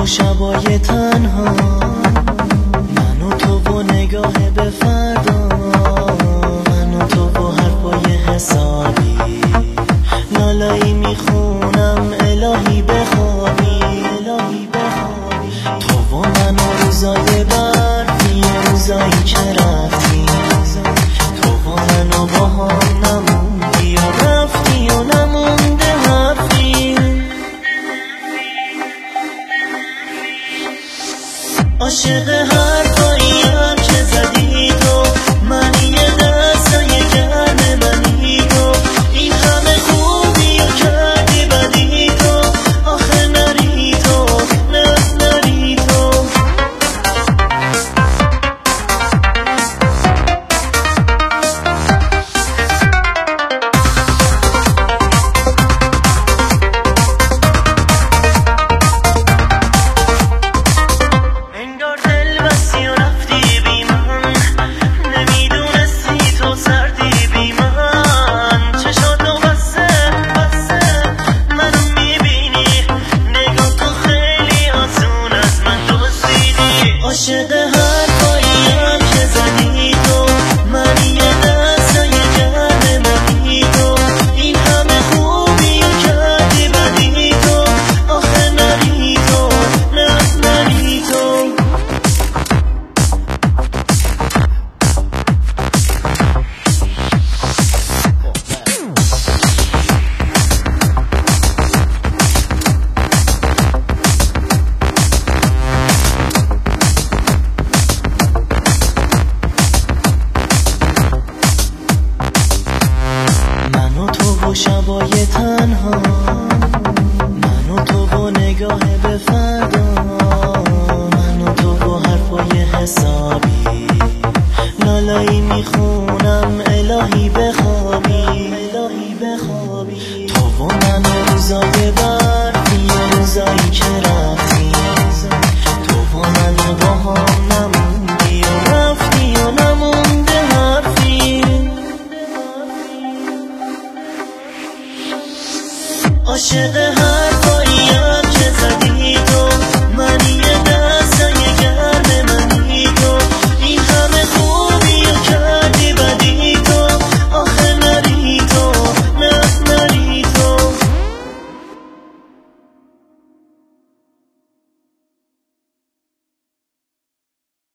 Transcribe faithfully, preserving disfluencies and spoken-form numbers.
شبای تنها، من و تو و نگاه به فردا، من و تو و حرفای حسابی، لالایی میخونم الهی بخوابی، الهی بخوابی. تو و من و روزای برفی و روزایی که رفتی، تو و من و با هم نموندی و رفتی و نمونده حرفی. عاشق حرفاییم که زدی تو، منی یه دستای گرم منی تو، این همه خوبی و کردی بدی تو، آخه نری تو، نه نری تو. عاشق حرفاییم که زدی تو، منی یه دستای گرم منی تو، این همه خوبی و کردی بدی تو، آخه نری تو، نه نری تو. و شبای تنها، من و تو و نگاه به فردا، من و تو و حرفای حسابی، لالایی میخونم الهی بخوابی، الهی بخوابی. تو و من و روزای برفی و روزایی که رفتی، تو و من با هم نموندی و رفتی و نمونده حرفی. عاشق